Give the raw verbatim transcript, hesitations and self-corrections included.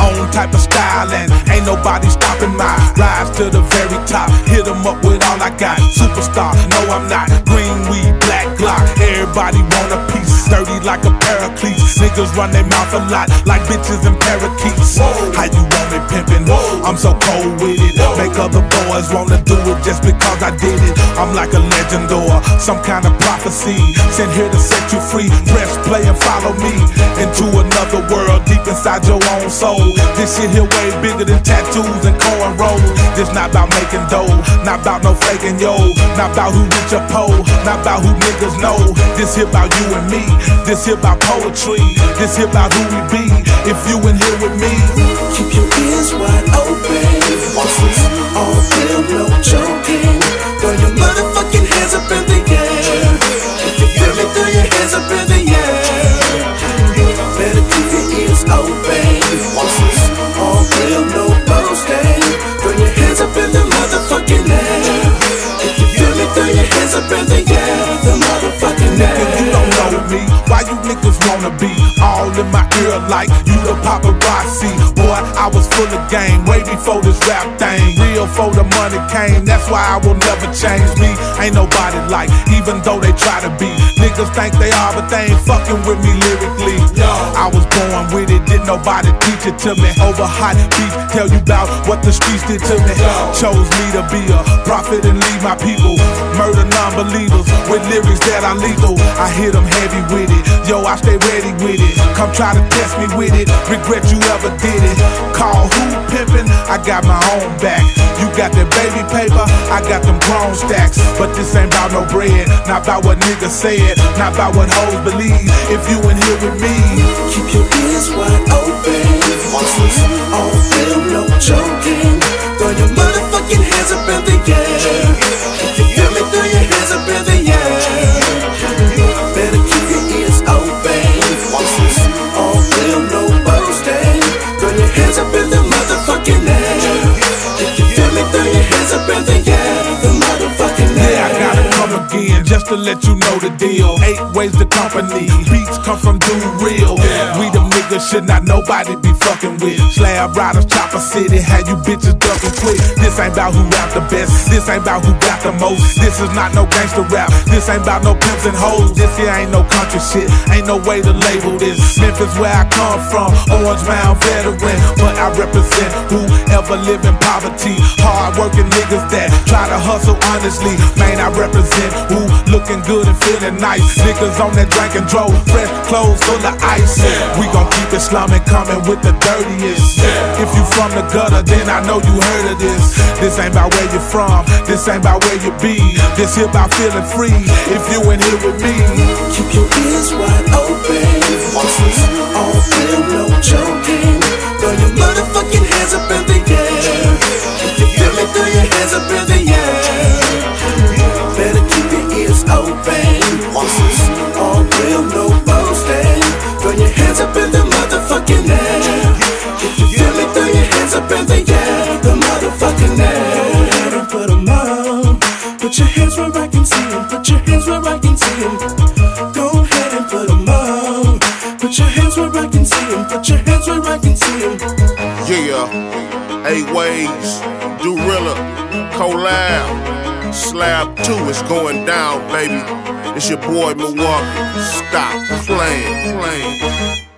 own type of style, and ain't nobody stopping my rise to the very top. Hit 'em up with all I got. Superstar, no I'm not. Green weed, black Glock. Everybody want a piece. Sturdy like a paraclete. Niggas run their mouth a lot like bitches and parakeets. How you want it pimpin'? I'm so cold with it. Make other boys wanna do it just because I did it. I'm like a legend or some kind of prophecy. Sent here to set you free. Press play and follow me into another world deep inside your own soul. This shit here way bigger than tattoos and cornrows. This not about making dough, not about no faking yo, not about who rich or poor, not about who niggas know. This here about you and me. This here about poetry. This here about who we be. If you in here with me, keep your ears wide open. This is all real, no joking. Throw your motherfucking hands up in the air. If you feel me, throw your hands up in the air. Better keep your ears open. This is all real, no boasting. Throw your hands up in the motherfucking air. If you feel me, throw your hands up in the air. The motherfucking air. nigga, you don't know me. Why you niggas wanna be all in my ear like you the paparazzi? Boy, I was full of game way before this rap thing. Real for the money came, that's why I will never change me. Ain't nobody like, even though they try to be. Niggas think they are, but they ain't fucking with me lyrically. I was born with it, didn't nobody teach it to me. Over hot beef, tell you about what the streets did to me. Chose me to be a prophet and lead my people. Murder non-believers with lyrics that are lethal. I hit them heavy with it, yo, I stay ready with it. Come try to test me with it, regret you ever did it. Call who pimpin', I got my own back. You got that baby paper, I got them grown stacks. But this ain't about no bread, not about what niggas said, not about what hoes believe. If you in here with me, keep your ears wide open. This is all real, no joking. Throw your motherfucking hands up in the air. If you feel me, throw your hands up in the air. Better keep your ears open. This is all real, no boasting. Throw your hands up in the motherfucking air. If you feel me, throw your hands up in the air. The motherfucking air. yeah, I gotta come again just to let you know the deal. Eight ways to company, beats come from Dude Real. We them niggas should not nobody be fucking with. Slab riders, Chopper City, had you bitches ducking quick. This ain't about who rap the best, this ain't about who got the most. This is not no gangster rap, this ain't about no pimps and hoes. This here ain't no country shit, ain't no way to label this. Memphis where I come from, Orange Mound veteran. But I represent whoever live in poverty. Hard working niggas that try to hustle honestly. Man, I represent who looking good and feeling nice. Niggas on that drink and drove, fresh clothes full of ice. We gon' keep it slumming, coming with the dirtiest. If you from the gutter, then I know you heard of this. This ain't about where you from, this ain't about where you be. This here about feeling free, if you in here with me. Keep your ears wide open. This is all real, no joking. Throw your motherfucking hands up in the air. If you feel me, throw your hands up in the air. Better keep your ears open. This is all real, no boasting. Throw your hands up in the motherfucking air. If you feel me, throw your hands up in the air. The motherfucking air. Go ahead and put 'em on. Put your hands where I can see 'em. Put your hands where I can see 'em. Go ahead and put 'em on. Put your hands where I can see 'em. Put your hands where I can see 'em. Yeah, eight ways, Dorilla, collab, slab two is going down, baby. It's your boy Milwaukee. Stop playing, playing.